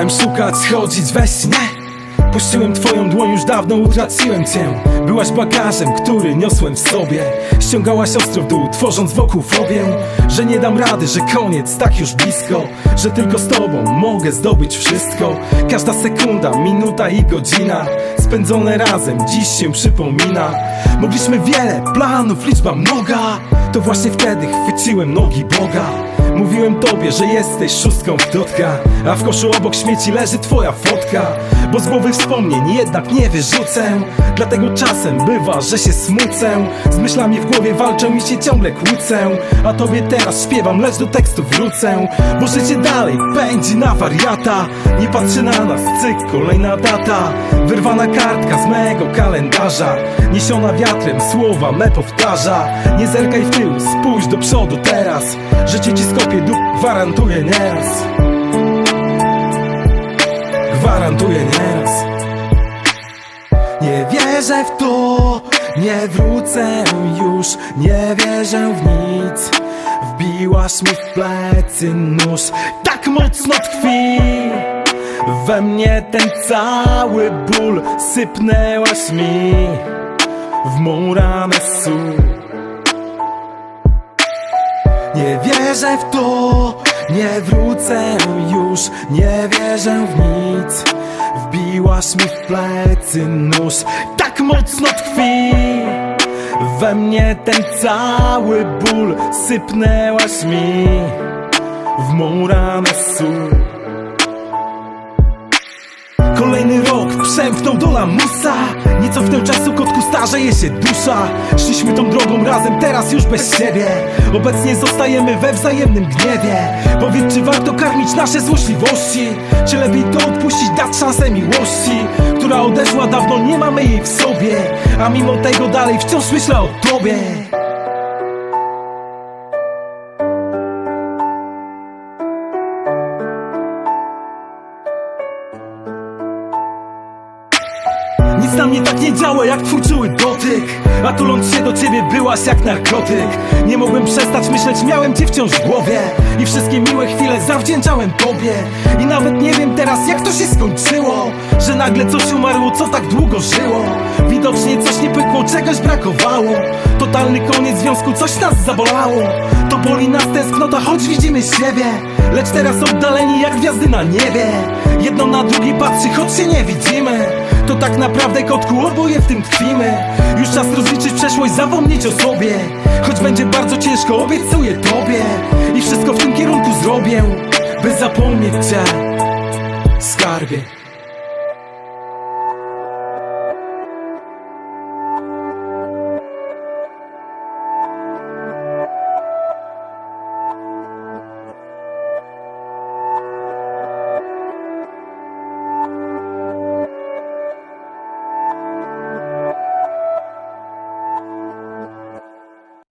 Przestałem szukać, chodzić we śnie. Puściłem twoją dłoń, już dawno utraciłem cię. Byłaś bagażem, który niosłem w sobie. Ściągałaś ostro w dół, tworząc wokół fobię. Że nie dam rady, że koniec tak już blisko. Że tylko z tobą mogę zdobyć wszystko. Każda sekunda, minuta i godzina spędzone razem dziś się przypomina. Mogliśmy wiele, planów liczba mnoga. To właśnie wtedy chwyciłem nogi Boga. Mówiłem tobie, że jesteś szóstką w dotka, a w koszu obok śmieci leży twoja fotka. Bo z głowy wspomnień jednak nie wyrzucę. Dlatego czasem bywa, że się smucę. Z myślami w głowie walczę i się ciągle kłócę. A tobie teraz śpiewam, lecz do tekstu wrócę. Bo życie dalej pędzi na wariata. Nie patrzy na nas, cyk, kolejna data. Wyrwana kartka z mego kalendarza. Niesiona wiatrem, słowa me powtarza. Nie zerkaj w tył, spójrz do przodu teraz. Życie ci skopie dup, gwarantuję nieraz. Gwarantuję nieraz. Nie wierzę w to, nie wrócę już. Nie wierzę w nic. Wbiłaś mi w plecy nóż, tak mocno tkwi we mnie ten cały ból. Sypnęłaś mi w mą ranę sól. Nie wierzę w to, nie wrócę już. Nie wierzę w nic. Wbiłaś mi w plecy nóż, tak mocno tkwi we mnie ten cały ból. Sypnęłaś mi w mą ranę sól. Kolejny rok przemknął do lamusa. Nie cofnę czasu, kotku, starzeje się dusza. Szliśmy tą drogą razem, teraz już bez siebie. Obecnie zostajemy we wzajemnym gniewie. Powiedz, czy warto karmić nasze złośliwości? Czy lepiej to odpuścić, dać szansę miłości, która odeszła dawno, nie mamy jej w sobie. A mimo tego dalej wciąż myślę o tobie. Nic na mnie tak nie działa jak twój czuły dotyk. A tuląc się do ciebie byłaś jak narkotyk. Nie mogłem przestać myśleć, miałem cię wciąż w głowie. I wszystkie miłe chwile zawdzięczałem tobie. I nawet nie wiem teraz, jak to się skończyło, że nagle coś umarło, co tak długo żyło. Widocznie coś nie pykło, czegoś brakowało. Totalny koniec związku, coś nas zabolało. To boli nas tęsknota, choć widzimy siebie. Lecz teraz oddaleni jak gwiazdy na niebie. Jedno na drugie patrzy, choć się nie widzimy. To tak naprawdę, kotku, oboje w tym tkwimy. Już czas rozliczyć przeszłość, zapomnieć o sobie. Choć będzie bardzo ciężko, obiecuję tobie. I wszystko w tym kierunku zrobię, by zapomnieć cię, skarbie.